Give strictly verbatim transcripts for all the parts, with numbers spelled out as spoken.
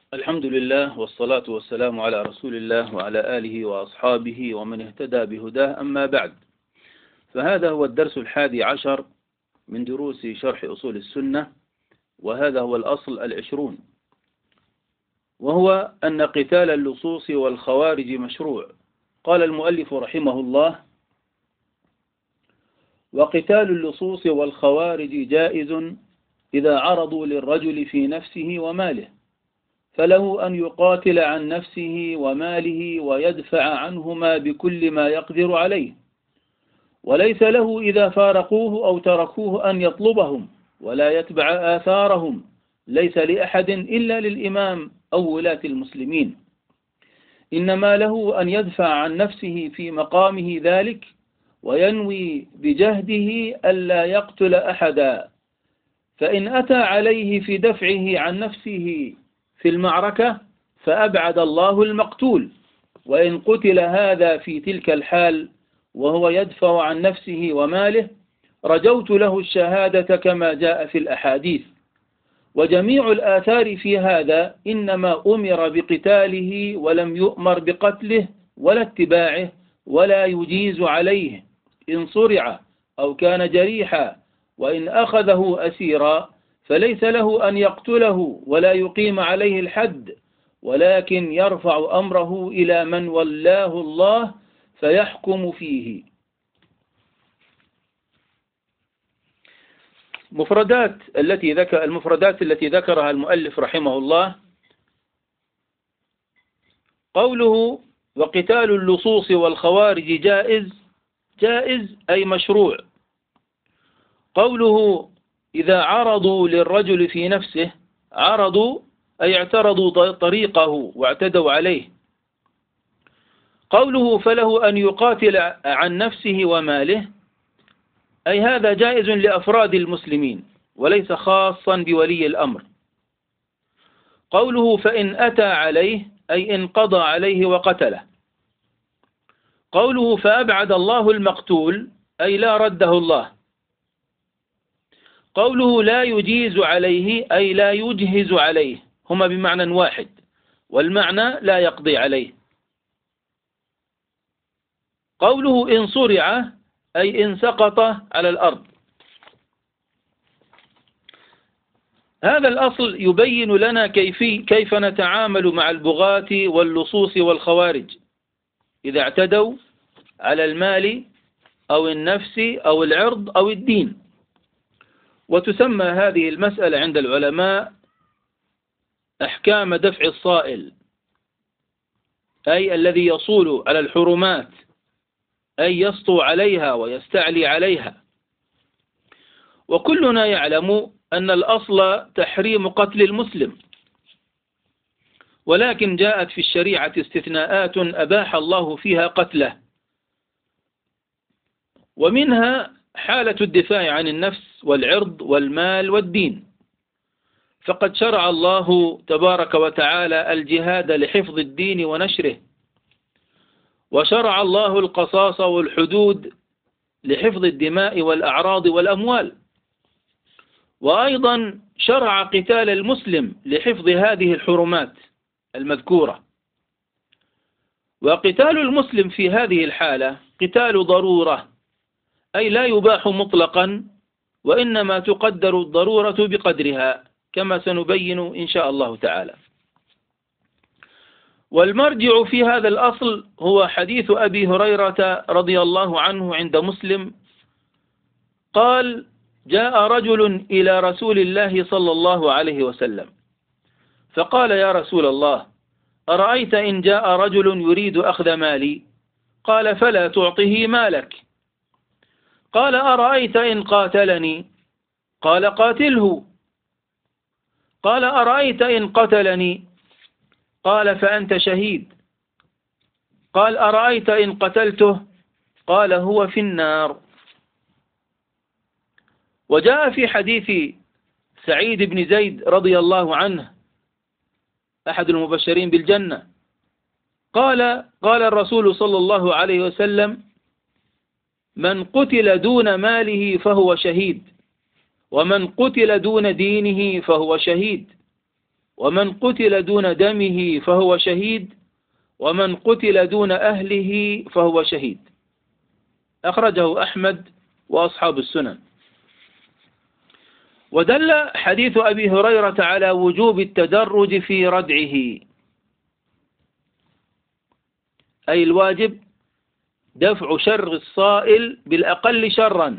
الحمد لله والصلاة والسلام على رسول الله وعلى آله وأصحابه ومن اهتدى بهداه، أما بعد، فهذا هو الدرس الحادي عشر من دروس شرح أصول السنة، وهذا هو الأصل العشرون، وهو أن قتال اللصوص والخوارج مشروع. قال المؤلف رحمه الله: وقتال اللصوص والخوارج جائز إذا عرضوا للرجل في نفسه وماله، فله أن يقاتل عن نفسه وماله ويدفع عنهما بكل ما يقدر عليه، وليس له إذا فارقوه أو تركوه أن يطلبهم ولا يتبع آثارهم، ليس لأحد إلا للإمام أو ولاة المسلمين، إنما له أن يدفع عن نفسه في مقامه ذلك، وينوي بجهده ألا يقتل أحدا، فإن أتى عليه في دفعه عن نفسه في المعركة فأبعد الله المقتول، وإن قتل هذا في تلك الحال وهو يدفع عن نفسه وماله رجوت له الشهادة كما جاء في الأحاديث. وجميع الآثار في هذا إنما أمر بقتاله ولم يؤمر بقتله ولا اتباعه، ولا يجيز عليه إن صرع أو كان جريحا، وإن أخذه أسيرا فليس له أن يقتله ولا يقيم عليه الحد، ولكن يرفع أمره إلى من ولاه الله فيحكم فيه. مفردات التي ذكر المفردات التي ذكرها المؤلف رحمه الله: قوله وقتال اللصوص والخوارج جائز، جائز أي مشروع. قوله إذا عرضوا للرجل في نفسه، عرضوا أي اعترضوا طريقه واعتدوا عليه. قوله فله أن يقاتل عن نفسه وماله، أي هذا جائز لأفراد المسلمين وليس خاصا بولي الأمر. قوله فإن أتى عليه، أي إن قضى عليه وقتله. قوله فأبعد الله المقتول، أي لا رده الله. قوله لا يجيز عليه، أي لا يجهز عليه، هما بمعنى واحد، والمعنى لا يقضي عليه. قوله إن صرع، أي إن سقط على الأرض. هذا الأصل يبين لنا كيف كيف نتعامل مع البغاة واللصوص والخوارج إذا اعتدوا على المال أو النفس أو العرض أو الدين. وتسمى هذه المسألة عند العلماء أحكام دفع الصائل، أي الذي يصول على الحرمات، أي يسطو عليها ويستعلي عليها. وكلنا يعلم أن الأصل تحريم قتل المسلم، ولكن جاءت في الشريعة استثناءات أباح الله فيها قتله، ومنها حالة الدفاع عن النفس والعرض والمال والدين، فقد شرع الله تبارك وتعالى الجهاد لحفظ الدين ونشره، وشرع الله القصاص والحدود لحفظ الدماء والأعراض والأموال، وأيضا شرع قتال المسلم لحفظ هذه الحرمات المذكورة. وقتال المسلم في هذه الحالة قتال ضرورة، أي لا يباح مطلقا، وإنما تقدر الضرورة بقدرها كما سنبين إن شاء الله تعالى. والمرجع في هذا الأصل هو حديث أبي هريرة رضي الله عنه عند مسلم قال: جاء رجل إلى رسول الله صلى الله عليه وسلم فقال: يا رسول الله، أرأيت إن جاء رجل يريد أخذ مالي؟ قال: فلا تعطه مالك. قال: أرأيت إن قاتلني؟ قال: قاتله. قال: أرأيت إن قتلني؟ قال: فأنت شهيد. قال: أرأيت إن قتلته؟ قال: هو في النار. وجاء في حديث سعيد بن زيد رضي الله عنه أحد المبشرين بالجنة قال: قال الرسول صلى الله عليه وسلم: من قتل دون ماله فهو شهيد، ومن قتل دون دينه فهو شهيد. ومن قتل دون دمه فهو شهيد، ومن قتل دون أهله فهو شهيد. أخرجه أحمد وأصحاب السنن. ودل حديث أبي هريرة على وجوب التدرج في ردعه، أي الواجب دفع شر الصائل بالأقل شرا،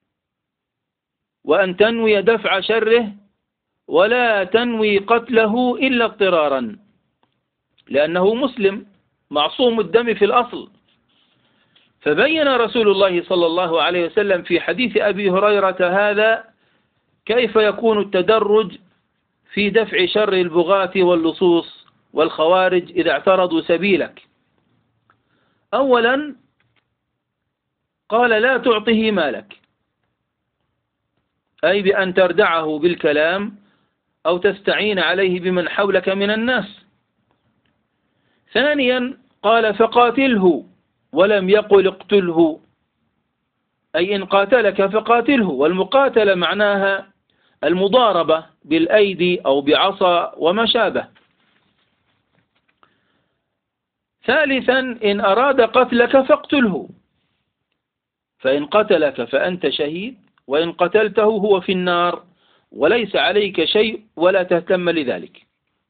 وأن تنوي دفع شره ولا تنوي قتله إلا اضطرارا، لأنه مسلم معصوم الدم في الأصل. فبين رسول الله صلى الله عليه وسلم في حديث أبي هريرة هذا كيف يكون التدرج في دفع شر البغاة واللصوص والخوارج إذا اعترضوا سبيلك. أولا قال لا تعطه مالك، أي بأن تردعه بالكلام أو تستعين عليه بمن حولك من الناس. ثانيا قال فقاتله، ولم يقل اقتله، أي إن قاتلك فقاتله، والمقاتلة معناها المضاربة بالأيدي أو بعصا وما شابه. ثالثا إن أراد قتلك فاقتله، فإن قتلك فأنت شهيد، وإن قتلته هو في النار وليس عليك شيء ولا تهتم لذلك.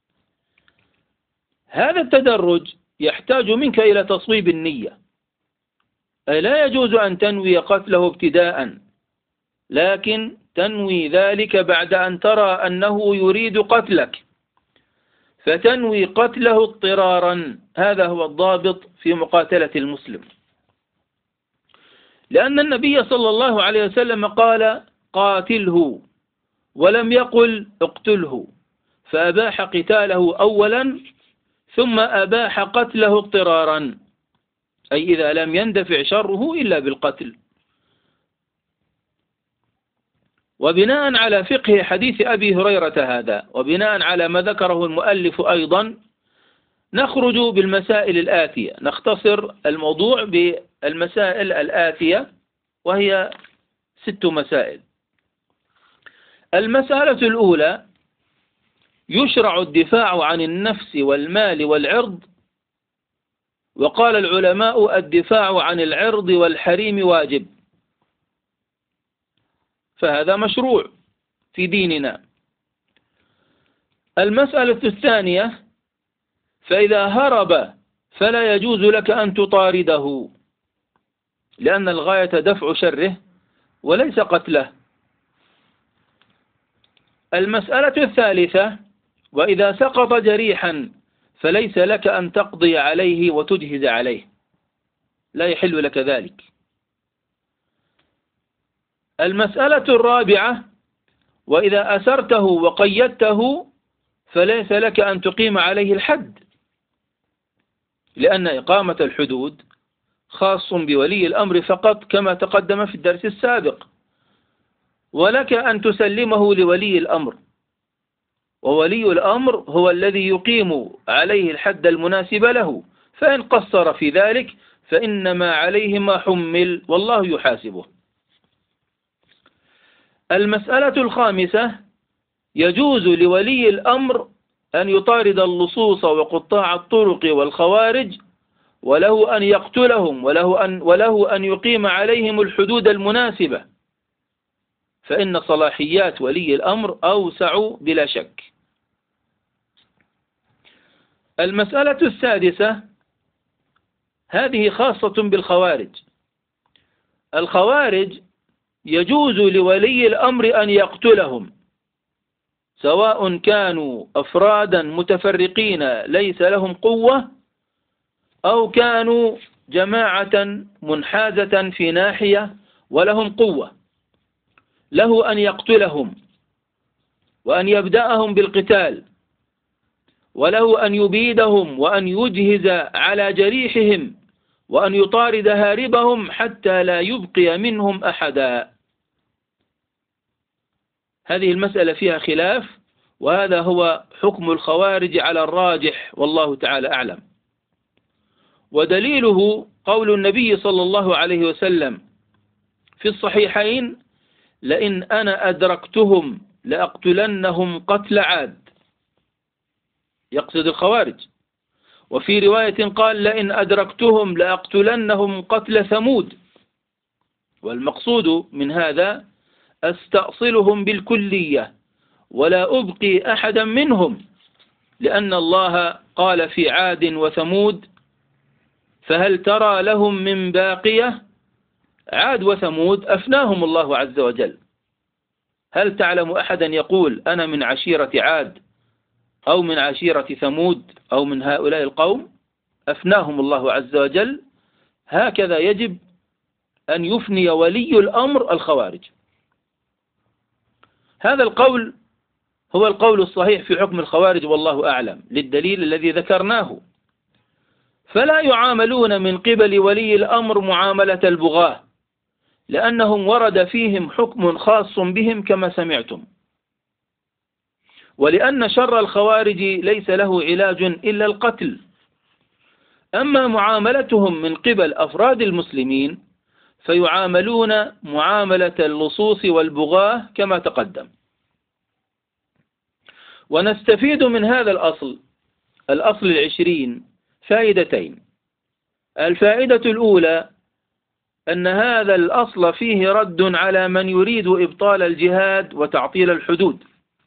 هذا التدرج يحتاج منك إلى تصويب النية، أي لا يجوز أن تنوي قتله ابتداء، لكن تنوي ذلك بعد أن ترى أنه يريد قتلك، فتنوي قتله اضطرارا. هذا هو الضابط في مقاتلة المسلم، لأن النبي صلى الله عليه وسلم قال قاتله ولم يقل اقتله، فأباح قتاله أولا ثم أباح قتله اضطرارا، أي إذا لم يندفع شره إلا بالقتل. وبناء على فقه حديث أبي هريرة هذا، وبناء على ما ذكره المؤلف أيضا، نخرج بالمسائل الآتية، نختصر الموضوع بالمسائل الآتية وهي ست مسائل. المسألة الأولى: يشرع الدفاع عن النفس والمال والعرض. وقال العلماء الدفاع عن العرض والحريم واجب، فهذا مشروع في ديننا. المسألة الثانية: فإذا هرب فلا يجوز لك أن تطارده، لأن الغاية دفع شره وليس قتله. المسألة الثالثة: وإذا سقط جريحا فليس لك أن تقضي عليه وتجهز عليه، لا يحل لك ذلك. المسألة الرابعة: وإذا أسرته وقيدته فليس لك أن تقيم عليه الحد، لأن إقامة الحدود خاص بولي الأمر فقط كما تقدم في الدرس السابق، ولك أن تسلمه لولي الأمر، وولي الأمر هو الذي يقيم عليه الحد المناسب له، فإن قصر في ذلك فإنما عليه ما حمل والله يحاسبه. المسألة الخامسة: يجوز لولي الأمر أن يطارد اللصوص وقطاع الطرق والخوارج، وله أن يقتلهم، وله أن, وله أن يقيم عليهم الحدود المناسبة، فإن صلاحيات ولي الأمر أوسع بلا شك. المسألة السادسة: هذه خاصة بالخوارج. الخوارج يجوز لولي الأمر أن يقتلهم، سواء كانوا أفرادا متفرقين ليس لهم قوة، أو كانوا جماعة منحازة في ناحية ولهم قوة، له أن يقتلهم وأن يبدأهم بالقتال، وله أن يبيدهم وأن يجهز على جريحهم وأن يطارد هاربهم حتى لا يبقي منهم أحدا. هذه المسألة فيها خلاف، وهذا هو حكم الخوارج على الراجح والله تعالى أعلم. ودليله قول النبي صلى الله عليه وسلم في الصحيحين: لئن أنا أدركتهم لأقتلنهم قتل عاد. يقصد الخوارج. وفي رواية قال: لئن أدركتهم لأقتلنهم قتل ثمود. والمقصود من هذا أستأصلهم بالكلية ولا أبقي أحدا منهم، لأن الله قال في عاد وثمود: فهل ترى لهم من باقية؟ عاد وثمود أفناهم الله عز وجل. هل تعلم أحدا يقول أنا من عشيرة عاد أو من عشيرة ثمود أو من هؤلاء القوم؟ أفناهم الله عز وجل. هكذا يجب أن يفني ولي الأمر الخوارج. هذا القول هو القول الصحيح في حكم الخوارج، والله أعلم، للدليل الذي ذكرناه. فلا يعاملون من قبل ولي الأمر معاملة البغاة، لأنهم ورد فيهم حكم خاص بهم كما سمعتم، ولأن شر الخوارج ليس له علاج إلا القتل. أما معاملتهم من قبل أفراد المسلمين فيعاملون معاملة اللصوص والبغاة كما تقدم. ونستفيد من هذا الأصل الأصل العشرين فائدتين. الفائدة الأولى أن هذا الأصل فيه رد على من يريد إبطال الجهاد وتعطيل الحدود،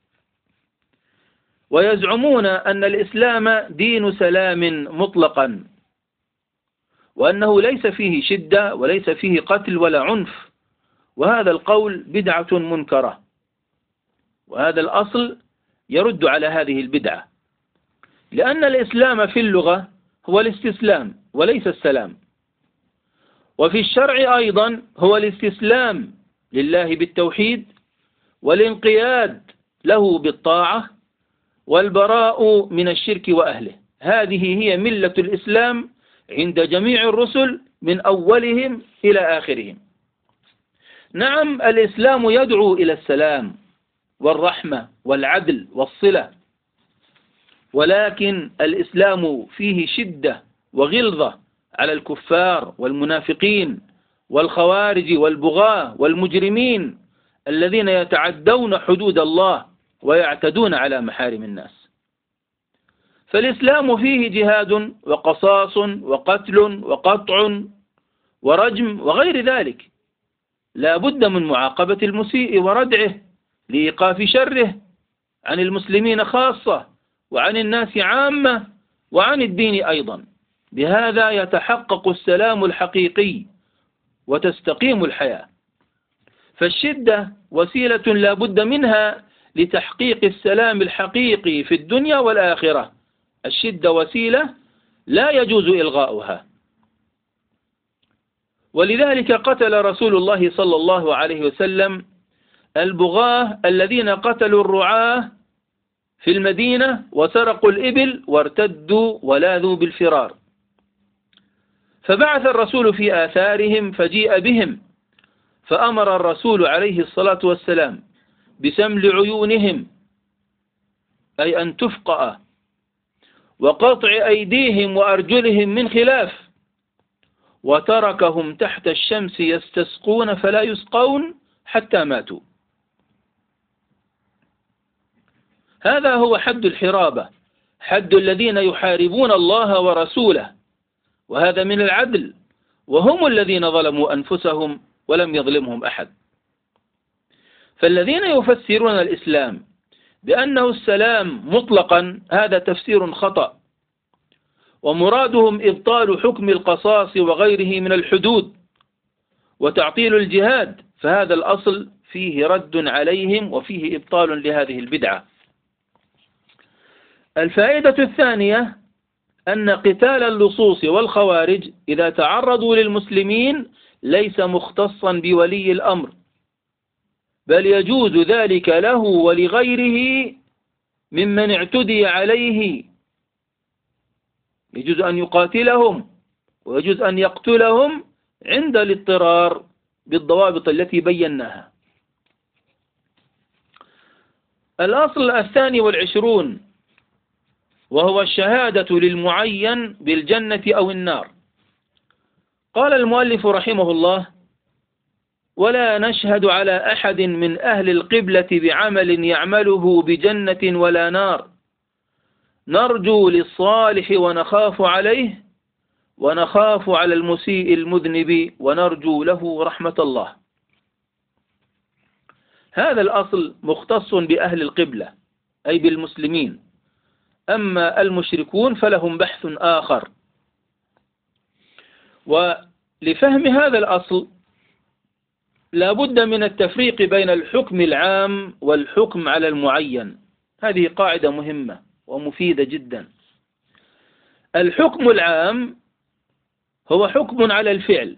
ويزعمون أن الإسلام دين سلام مطلقا، وأنه ليس فيه شدة وليس فيه قتل ولا عنف، وهذا القول بدعة منكرة. وهذا الأصل يرد على هذه البدعة، لأن الإسلام في اللغة هو الاستسلام وليس السلام، وفي الشرع أيضا هو الاستسلام لله بالتوحيد والانقياد له بالطاعة والبراء من الشرك وأهله. هذه هي ملة الإسلام عند جميع الرسل من أولهم إلى آخرهم. نعم، الإسلام يدعو إلى السلام والرحمة والعدل والصلة، ولكن الإسلام فيه شدة وغلظة على الكفار والمنافقين والخوارج والبغاة والمجرمين الذين يتعدون حدود الله ويعتدون على محارم الناس. فالإسلام فيه جهاد وقصاص وقتل وقطع ورجم وغير ذلك، لا بد من معاقبة المسيء وردعه لإيقاف شره عن المسلمين خاصة وعن الناس عامة وعن الدين أيضا. بهذا يتحقق السلام الحقيقي وتستقيم الحياة. فالشدة وسيلة لا بد منها لتحقيق السلام الحقيقي في الدنيا والآخرة. الشدة وسيلة لا يجوز إلغاؤها، ولذلك قتل رسول الله صلى الله عليه وسلم البغاة الذين قتلوا الرعاة في المدينة وسرقوا الإبل وارتدوا ولاذوا بالفرار، فبعث الرسول في آثارهم فجيء بهم، فأمر الرسول عليه الصلاة والسلام بسمل عيونهم، أي أن تفقأ، وقطع أيديهم وأرجلهم من خلاف، وتركهم تحت الشمس يستسقون فلا يسقون حتى ماتوا. هذا هو حد الحرابة، حد الذين يحاربون الله ورسوله، وهذا من العدل، وهم الذين ظلموا أنفسهم ولم يظلمهم أحد. فالذين يفسرون الإسلام بأنه السلام مطلقا هذا تفسير خطأ، ومرادهم إبطال حكم القصاص وغيره من الحدود وتعطيل الجهاد، فهذا الأصل فيه رد عليهم وفيه إبطال لهذه البدعة. الفائدة الثانية أن قتال اللصوص والخوارج إذا تعرضوا للمسلمين ليس مختصا بولي الأمر، بل يجوز ذلك له ولغيره ممن اعتدي عليه، يجوز أن يقاتلهم ويجوز أن يقتلهم عند الاضطرار بالضوابط التي بيناها. الأصل الثاني والعشرون وهو الشهادة للمعين بالجنة أو النار. قال المؤلف رحمه الله: ولا نشهد على أحد من أهل القبلة بعمل يعمله بجنة ولا نار، نرجو للصالح ونخاف عليه، ونخاف على المسيء المذنب ونرجو له رحمة الله. هذا الأصل مختص بأهل القبلة أي بالمسلمين، أما المشركون فلهم بحث آخر. ولفهم هذا الأصل لا بد من التفريق بين الحكم العام والحكم على المعين. هذه قاعدة مهمة ومفيدة جدا. الحكم العام هو حكم على الفعل،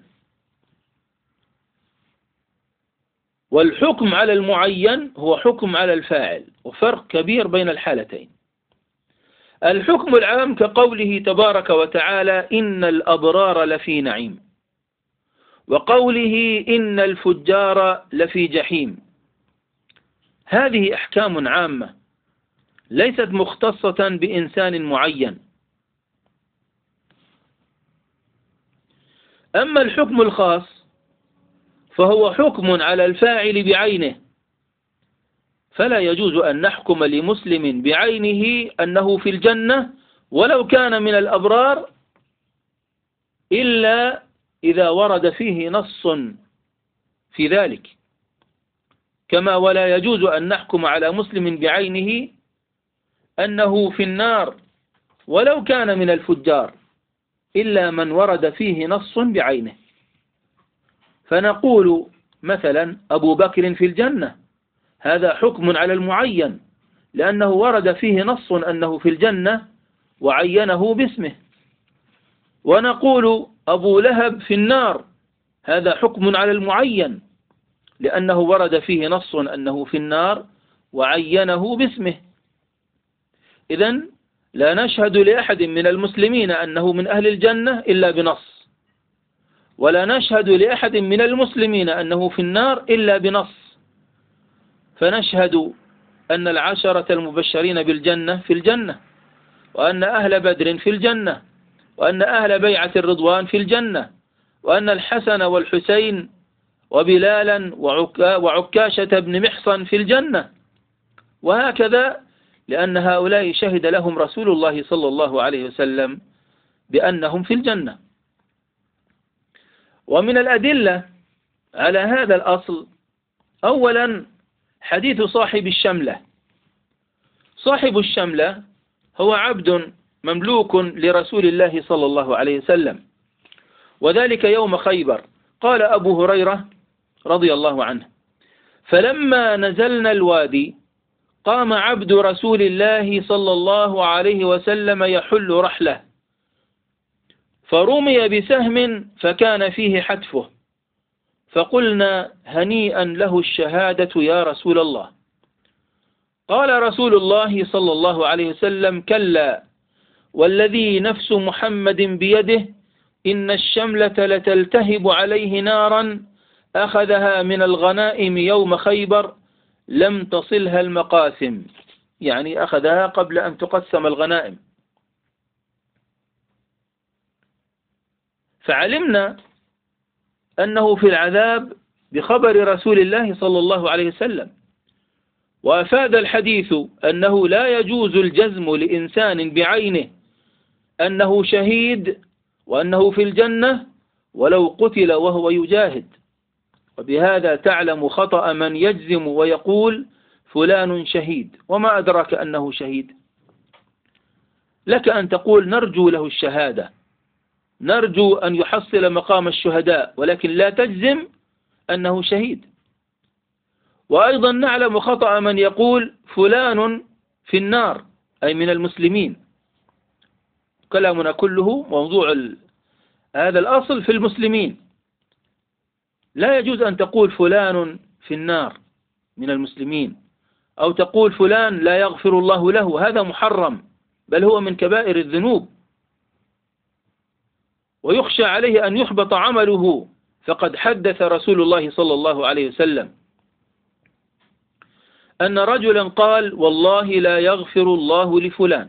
والحكم على المعين هو حكم على الفاعل، وفرق كبير بين الحالتين. الحكم العام كقوله تبارك وتعالى إن الأبرار لفي نعيم، وقوله إن الفجار لفي جحيم. هذه أحكام عامة ليست مختصة بإنسان معين. أما الحكم الخاص فهو حكم على الفاعل بعينه، فلا يجوز أن نحكم لمسلم بعينه أنه في الجنة ولو كان من الأبرار إلا إذا ورد فيه نص في ذلك، كما ولا يجوز أن نحكم على مسلم بعينه أنه في النار ولو كان من الفجار إلا من ورد فيه نص بعينه. فنقول مثلا أبو بكر في الجنة، هذا حكم على المعين لأنه ورد فيه نص أنه في الجنة وعينه باسمه. ونقول أبو لهب في النار، هذا حكم على المعين لأنه ورد فيه نص أنه في النار وعينه باسمه. إذن لا نشهد لأحد من المسلمين أنه من أهل الجنة إلا بنص، ولا نشهد لأحد من المسلمين أنه في النار إلا بنص. فنشهد أن العشرة المبشرين بالجنة في الجنة، وأن أهل بدر في الجنة، وأن أهل بيعة الرضوان في الجنة، وأن الحسن والحسين وبلالا وعكاشة بن محصن في الجنة، وهكذا، لأن هؤلاء شهد لهم رسول الله صلى الله عليه وسلم بأنهم في الجنة. ومن الأدلة على هذا الأصل أولا حديث صاحب الشملة. صاحب الشملة هو عبد مملوك لرسول الله صلى الله عليه وسلم، وذلك يوم خيبر. قال أبو هريرة رضي الله عنه: فلما نزلنا الوادي قام عبد رسول الله صلى الله عليه وسلم يحل رحله، فرمي بسهم فكان فيه حتفه، فقلنا هنيئا له الشهادة يا رسول الله. قال رسول الله صلى الله عليه وسلم: كلا، والذي نفس محمد بيده إن الشملة لتلتهب عليه نارا أخذها من الغنائم يوم خيبر لم تصلها المقاسم، يعني أخذها قبل أن تقسم الغنائم. فعلمنا أنه في العذاب بخبر رسول الله صلى الله عليه وسلم. وأفاد الحديث أنه لا يجوز الجزم لإنسان بعينه أنه شهيد وأنه في الجنة ولو قتل وهو يجاهد. وبهذا تعلم خطأ من يجزم ويقول فلان شهيد وما أدراك أنه شهيد. لك أن تقول نرجو له الشهادة، نرجو أن يحصل مقام الشهداء، ولكن لا تجزم أنه شهيد. وأيضا نعلم خطأ من يقول فلان في النار أي من المسلمين. كلامنا كله موضوع ال... هذا الأصل في المسلمين. لا يجوز أن تقول فلان في النار من المسلمين، أو تقول فلان لا يغفر الله له، هذا محرم، بل هو من كبائر الذنوب، ويخشى عليه أن يحبط عمله. فقد حدث رسول الله صلى الله عليه وسلم أن رجلا قال والله لا يغفر الله لفلان،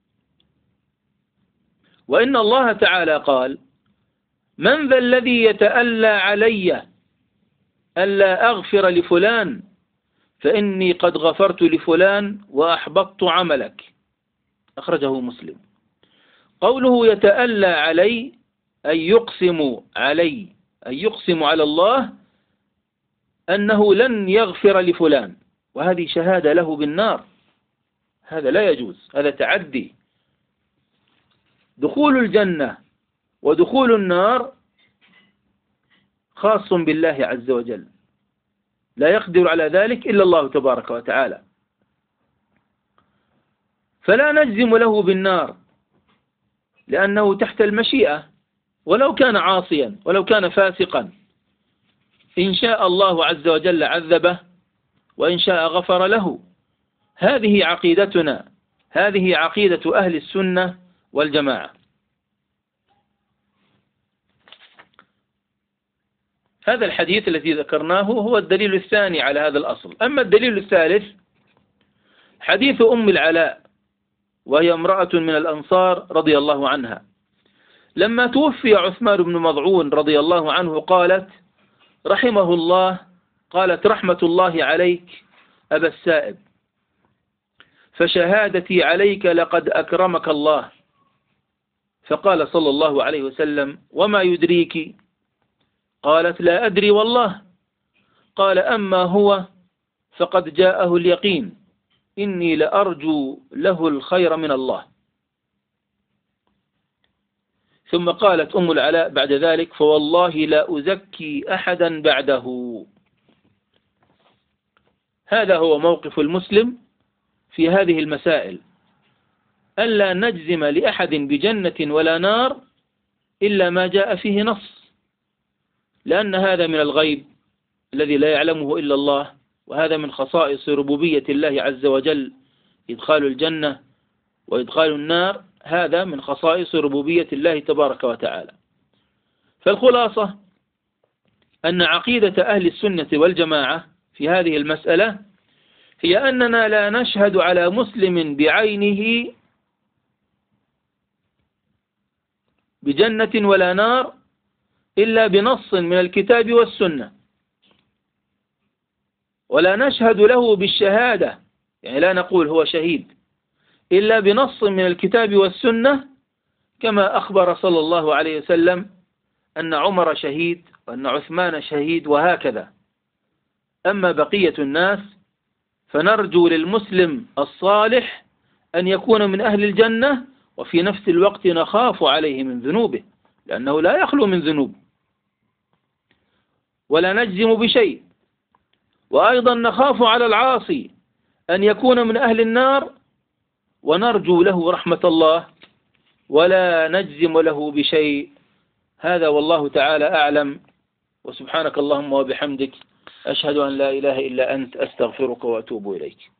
وإن الله تعالى قال من ذا الذي يتألى علي ألا أغفر لفلان فإني قد غفرت لفلان وأحبطت عملك. أخرجه مسلم. قوله يتألى علي أي يقسم علي أي يقسم على الله أنه لن يغفر لفلان، وهذه شهادة له بالنار، هذا لا يجوز، هذا تعدي. دخول الجنة ودخول النار خاص بالله عز وجل، لا يقدر على ذلك إلا الله تبارك وتعالى، فلا نجزم له بالنار لأنه تحت المشيئة، ولو كان عاصيا ولو كان فاسقا، إن شاء الله عز وجل عذبه وإن شاء غفر له. هذه عقيدتنا، هذه عقيدة أهل السنة والجماعة. هذا الحديث الذي ذكرناه هو الدليل الثاني على هذا الأصل. أما الدليل الثالث حديث أم العلاء، وهي امرأة من الأنصار رضي الله عنها، لما توفي عثمان بن مظعون رضي الله عنه قالت رحمه الله قالت رحمة الله عليك أبا السائب، فشهادتي عليك لقد أكرمك الله. فقال صلى الله عليه وسلم وما يدريك؟ قالت لا أدري والله. قال أما هو فقد جاءه اليقين، إني لأرجو له الخير من الله. ثم قالت أم العلاء بعد ذلك فوالله لا أزكي أحدا بعده. هذا هو موقف المسلم في هذه المسائل، ألا نجزم لأحد بجنة ولا نار إلا ما جاء فيه نص، لأن هذا من الغيب الذي لا يعلمه إلا الله، وهذا من خصائص ربوبية الله عز وجل، إدخال الجنة وإدخال النار، هذا من خصائص ربوبية الله تبارك وتعالى. فالخلاصة أن عقيدة أهل السنة والجماعة في هذه المسألة هي أننا لا نشهد على مسلم بعينه بجنة ولا نار إلا بنص من الكتاب والسنة، ولا نشهد له بالشهادة، يعني لا نقول هو شهيد إلا بنص من الكتاب والسنة، كما أخبر صلى الله عليه وسلم أن عمر شهيد وأن عثمان شهيد وهكذا. أما بقية الناس فنرجو للمسلم الصالح أن يكون من أهل الجنة، وفي نفس الوقت نخاف عليه من ذنوبه لأنه لا يخلو من ذنوب، ولا نجزم بشيء. وأيضا نخاف على العاصي أن يكون من أهل النار، ونرجو له رحمة الله ولا نجزم له بشيء. هذا والله تعالى أعلم، وسبحانك اللهم وبحمدك أشهد أن لا إله إلا أنت أستغفرك وأتوب إليك.